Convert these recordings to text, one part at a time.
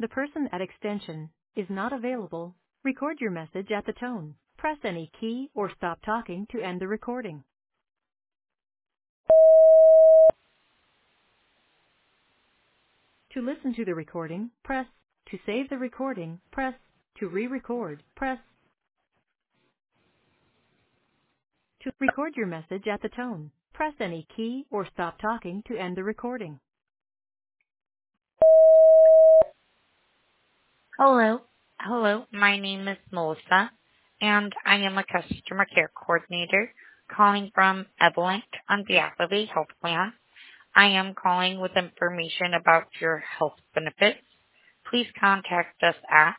The person at extension is not available. Record your message at the tone. Press any key or stop talking to end the recording. To listen to the recording, press. To save the recording, press. To re-record, press. To record your message at the tone, press any key or stop talking to end the recording. Hello. Hello. My name is Melissa, and I am a customer care coordinator calling from Evolent on behalf of a health plan. I am calling with information about your health benefits. Please contact us at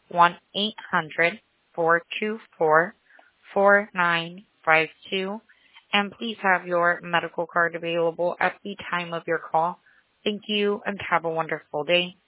1-800-424-4952, and please have your medical card available at the time of your call. Thank you, and have a wonderful day.